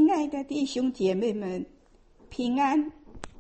亲爱的弟兄姐妹们，平安！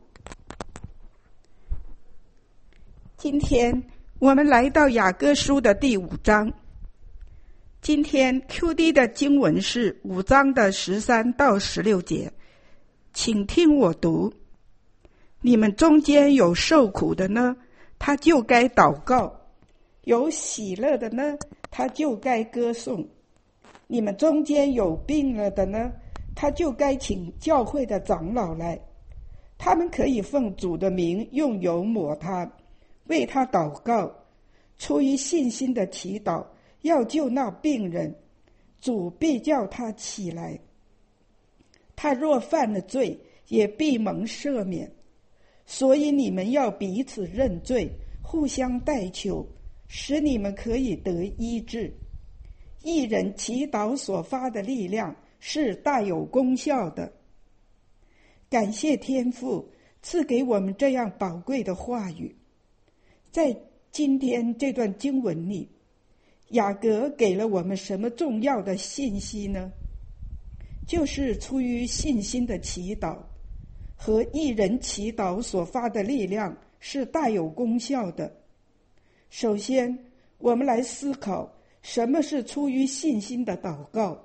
今天我们来到雅各书的第5章。今天 QD 的经文是5章的13到16节，请听我读。你们中间有受苦的呢，他就该祷告；有喜乐的呢，他就该歌颂。你们中间有病了的呢，他就该请教会的长老来，他们可以奉主的名用油抹他，为他祷告，出于信心的祈祷，要救那病人，主必叫他起来。他若犯了罪，也必蒙赦免。所以你们要彼此认罪，互相代求，使你们可以得医治。一人祈祷所发的力量是大有功效的。感谢天父赐给我们这样宝贵的话语。在今天这段经文里，雅各给了我们什么重要的信息呢？就是出于信心的祈祷和一人祈祷所发的力量是大有功效的。首先，我们来思考什么是出于信心的祷告。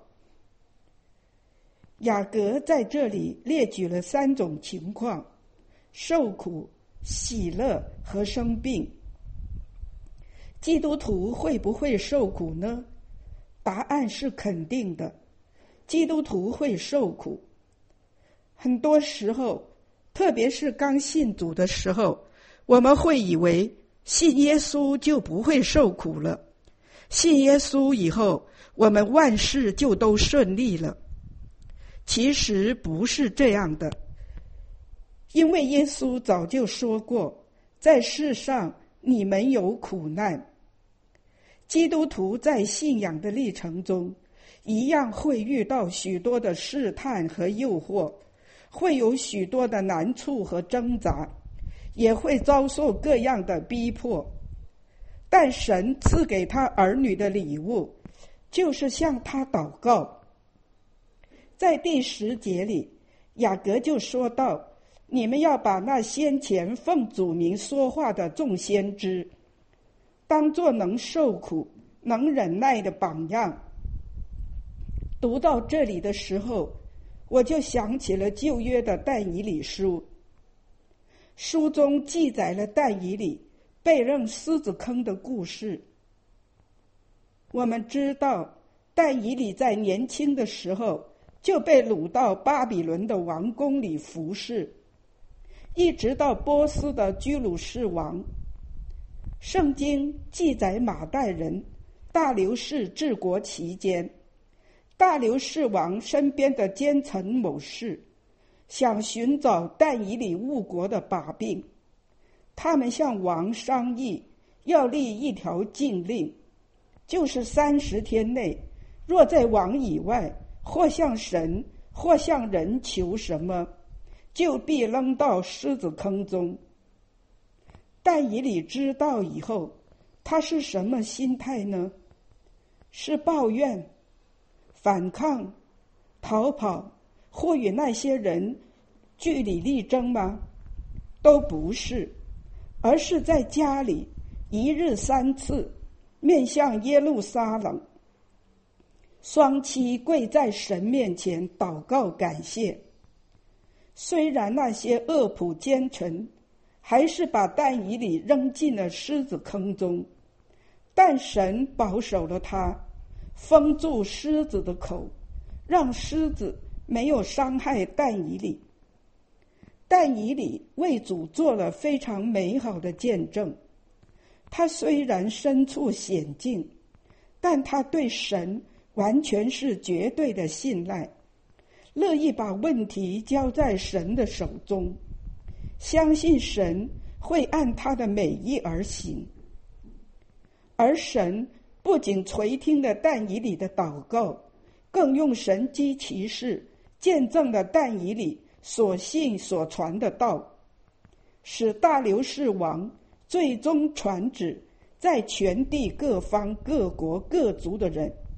雅各在这里列举了3种情况：受苦、喜乐和生病。基督徒会不会受苦呢？答案是肯定的，基督徒会受苦。很多时候，特别是刚信主的时候，我们会以为信耶稣就不会受苦了，信耶稣以后，我们万事就都顺利了。其实不是这样的，因为耶稣早就说过，在世上你们有苦难。基督徒在信仰的历程中，一样会遇到许多的试探和诱惑，会有许多的难处和挣扎，也会遭受各样的逼迫。但神赐给他儿女的礼物，就是向他祷告。在第10节里，雅各就说到，你们要把那先前奉主名说话的众先知当作能受苦能忍耐的榜样。读到这里的时候，我就想起了旧约的但以理书。书中记载了但以理被扔狮子坑的故事。我们知道但以理在年轻的时候就被掳到巴比伦的王宫里服侍，一直到波斯的居鲁士王。圣经记载马代人大流士治国期间，大流士王身边的奸臣谋士想寻找但以理误国的把柄，他们向王商议，要立一条禁令，就是30天内，若在王以外或向神或向人求什么，就必扔到狮子坑中。但以理知道以后，他是什么心态呢？是抱怨、反抗、逃跑，或与那些人据理力争吗？都不是，而是在家里1日3次面向耶路撒冷，双膝跪在神面前祷告感谢。虽然那些恶仆奸臣还是把但以理扔进了狮子坑中，但神保守了他，封住狮子的口，让狮子没有伤害但以理。但以理为主做了非常美好的见证。他虽然身处险境，但他对神完全是绝对的信赖，乐意把问题交在神的手中，相信神会按他的美意而行。而神不仅垂听了但以理的祷告，更用神机骑士见证了但以理所信所传的道，使大流士王最终传旨，在全地各方各国各族的人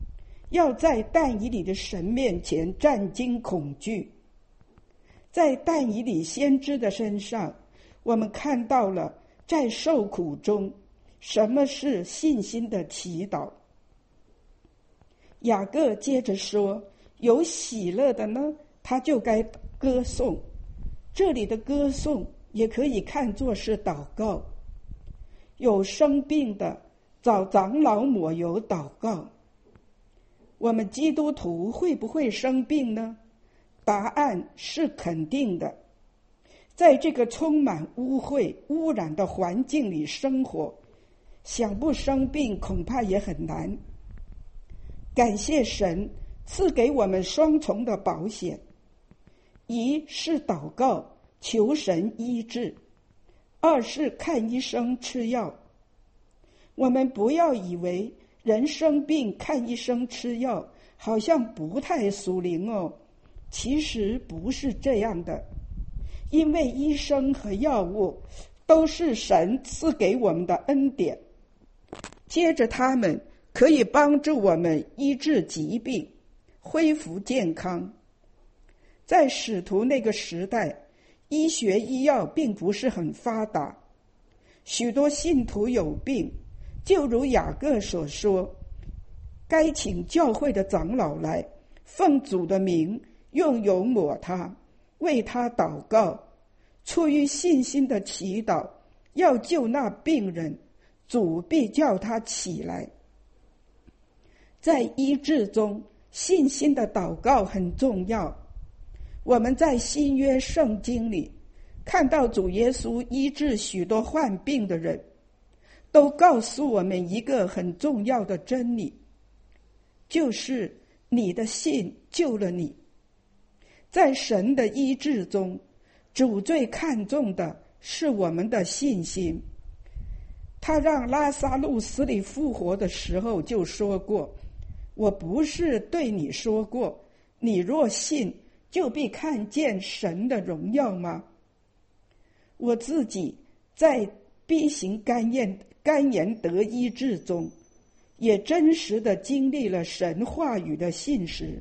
要在但以理的神面前战惊恐惧。在但以理先知的身上，我们看到了在受苦中什么是信心的祈祷。雅各接着说，有喜乐的呢，他就该歌颂。这里的歌颂也可以看作是祷告。有生病的找长老抹油祷告。我们基督徒会不会生病呢？答案是肯定的。在这个充满污秽污染的环境里生活，想不生病恐怕也很难。感谢神赐给我们双重的保险，一是祷告求神医治，二是看医生吃药。我们不要以为人生病看医生吃药好像不太属灵哦，其实不是这样的，因为医生和药物都是神赐给我们的恩典，接着他们可以帮助我们医治疾病，恢复健康。在使徒那个时代，医学医药并不是很发达，许多信徒有病，就如雅各所说，该请教会的长老来，奉主的名用油抹他，为他祷告，出于信心的祈祷，要救那病人，主必叫他起来。在医治中，信心的祷告很重要。我们在新约圣经里看到主耶稣医治许多患病的人，都告诉我们一个很重要的真理，就是你的信救了你。在神的医治中，主最看重的是我们的信心。他让拉撒路死里复活的时候就说过，我不是对你说过，你若信就必看见神的荣耀吗？我自己在 B 型肝炎得医治中，也真实的经历了神话语的信实。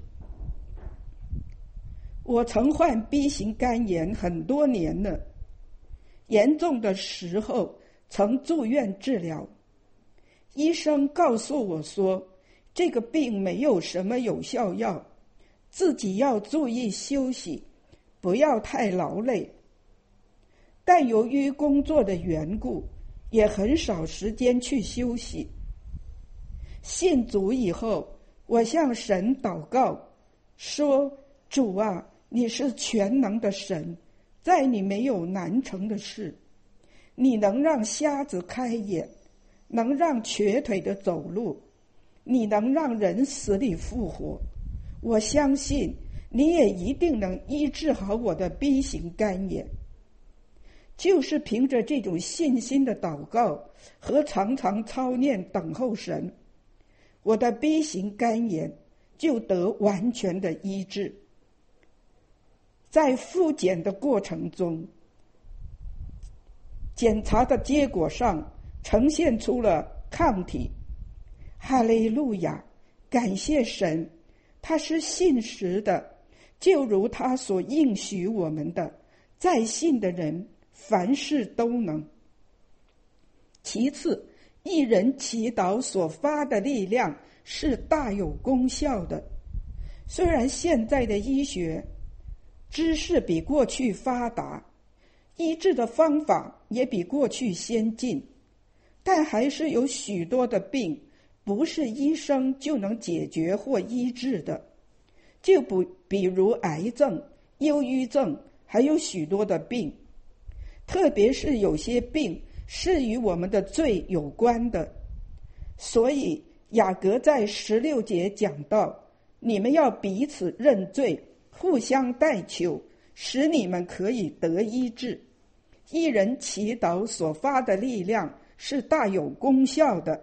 我曾患 B 型肝炎很多年了，严重的时候曾住院治疗。医生告诉我说，这个病没有什么有效药，自己要注意休息，不要太劳累。但由于工作的缘故，也很少时间去休息。信主以后，我向神祷告说，主啊，你是全能的神，在你没有难成的事。你能让瞎子开眼，能让瘸腿的走路，你能让人死里复活。我相信你也一定能医治好我的 B 型肝炎。就是凭着这种信心的祷告和常常操练等候神，我的 B 型肝炎就得完全的医治。在复检的过程中，检查的结果上呈现出了抗体。哈利路亚，感谢神，他是信实的，就如他所应许我们的，在信的人凡事都能。其次，一人祈祷所发的力量是大有功效的。虽然现在的医学知识比过去发达，医治的方法也比过去先进，但还是有许多的病不是医生就能解决或医治的，就比如癌症、忧郁症，还有许多的病。特别是有些病是与我们的罪有关的，所以雅各在16节讲到，你们要彼此认罪，互相代求，使你们可以得医治。一人祈祷所发的力量是大有功效的。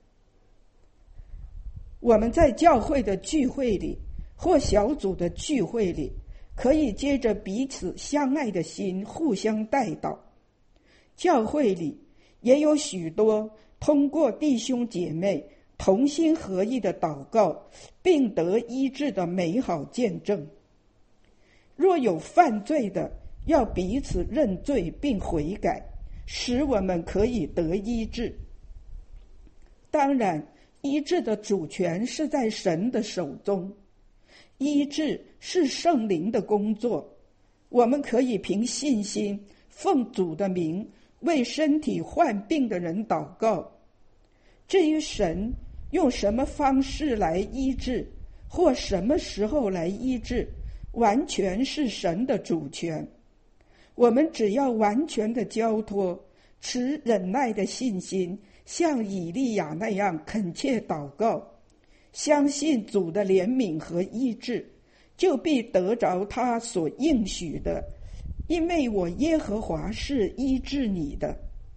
我们在教会的聚会里或小组的聚会里，可以接着彼此相爱的心互相代祷。教会里也有许多通过弟兄姐妹同心合意的祷告，并得医治的美好见证。若有犯罪的，要彼此认罪并悔改，使我们可以得医治。当然，医治的主权是在神的手中，医治是圣灵的工作。我们可以凭信心奉主的名为身体患病的人祷告。至于神用什么方式来医治，或什么时候来医治，完全是神的主权。我们只要完全的交托，持忍耐的信心，像以利亚那样恳切祷告，相信主的怜悯和医治，就必得着他所应许的，因为我耶和华是医治你的。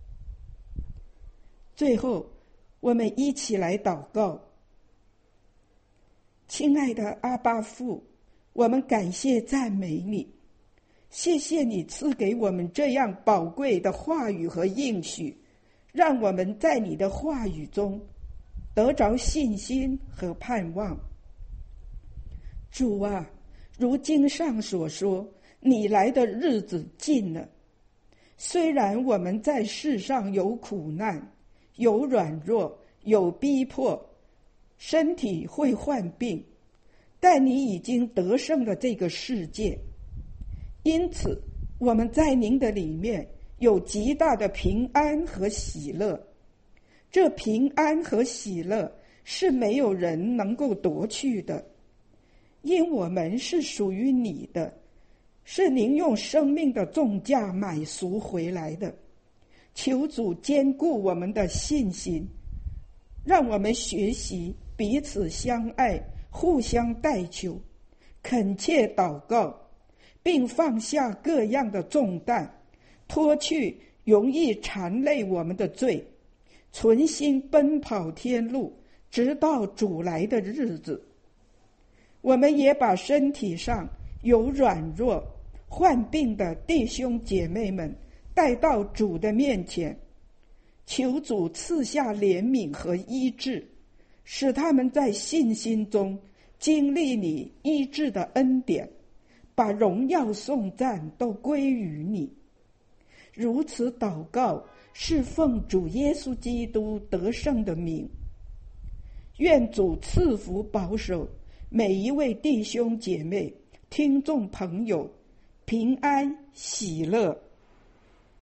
最后，我们一起来祷告。亲爱的阿爸父，我们感谢赞美你，谢谢你赐给我们这样宝贵的话语和应许，让我们在你的话语中得着信心和盼望。主啊，如经上所说，你来的日子近了。虽然我们在世上有苦难，有软弱，有逼迫，身体会患病，但你已经得胜了这个世界。因此，我们在您的里面有极大的平安和喜乐。这平安和喜乐是没有人能够夺去的，因我们是属于你的，是您用生命的重价买赎回来的。求主坚固我们的信心，让我们学习彼此相爱，互相代求，恳切祷告，并放下各样的重担，脱去容易缠累我们的罪，存心奔跑天路，直到主来的日子。我们也把身体上有软弱、患病的弟兄姐妹们带到主的面前，求主赐下怜悯和医治，使他们在信心中经历你医治的恩典，把荣耀颂赞都归于你。如此祷告，是奉主耶稣基督得胜的名。愿主赐福保守每一位弟兄姐妹、听众朋友平安喜乐。